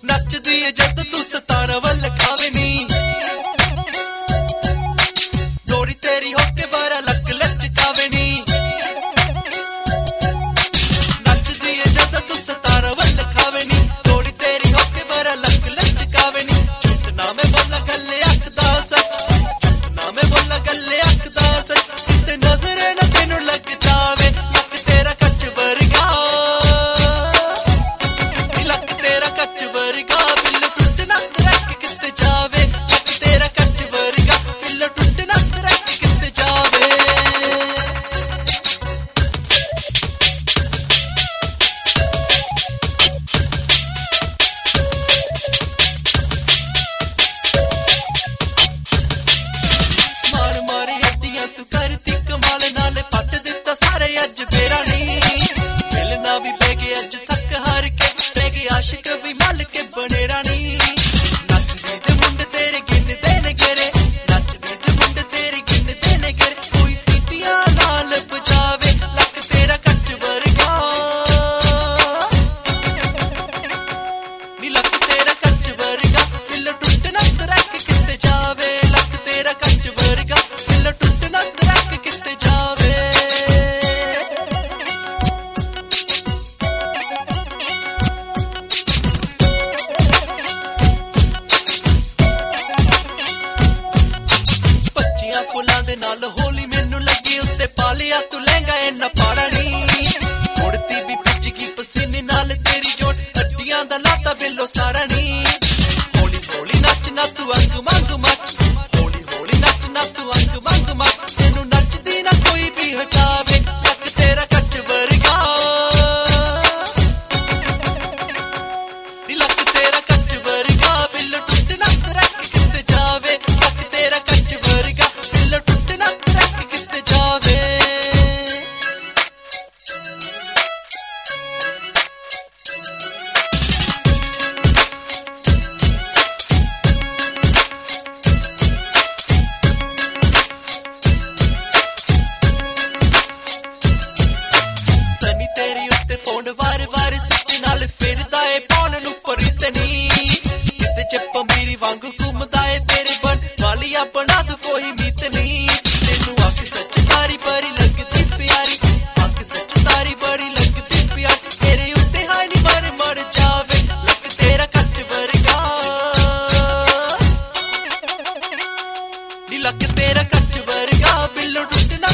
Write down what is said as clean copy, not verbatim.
नचदी जद तू सतारा वल खावे नी जोड़ी तेरी होके बारा लक लचकावे नी नचदी जद तू सतारा वल खावे नी जोड़ी तेरी होके बारा लक लचकावे नी झूठ ना मैं बोला गल्ले आखदा सच ना मैं बोला गल्ले आखदा सच ते नजर ना तेनू लग जावे लक तेरा कच वर्गा लक तेरा कच वर्गा बिल टुटना रख किते जावे लक तेरा कच वर्गा बिल टुटना रख किते जावे मार मारी हड्डियां तू करती कमाल नाले पट दिता सारे अज बेरा नी मिलना भी पै गया अज तक हार के पै गया आशिक भी मल के बने रानी नचदी ते मुंडे तेरे गिनदे ने गेरे नचदी ते मुंडे तेरे गिनदे ने गेरे कोई सीटियां नाल बजावे लक तेरा कच वर्गा नी लक तेरा कच वर्गा दिल टुटना रख किते जावे लक तेरा कच वर्गा दिल टुटना रख किते जावे पच्चियां फुलां दे नाल होली मैनू लगी उत्ते पालिया तू लहंगा इन्ना पाड़ा नी उड़ती भी भिज गई पसीने नाल तेरी जोड़ हड्डियां दा लाता बिलो सारा नी हौली हौली नचना तू अंग मंग मच हौली हौली नचना तू अंग मंग मच तेनू नचदी ना कोई भी हटावे लक तेरा कच वर्गा नी लक तेरा कच वर्गा बिल टुटना रख किते जावे लक तेरा कच वर्गा बिल टुटना रख किते जावे सनी तेरी उत्ते फोन वार वार सिट नाल फिरदा ए पौन नू परित नी किते चप्पा मेरी वांग घुमदा ए तेरे बन वालिया बना दू कोई मीत नी तेनू आख सच तारी बड़ी लगदी प्यारी आख सच तारी बड़ी लगदी प्यारी तेरे उत्ते हाय नी मर मर जावे लक तेरा कच वर्गा नी लक तेरा कच वर्गा बिल्लो टुटना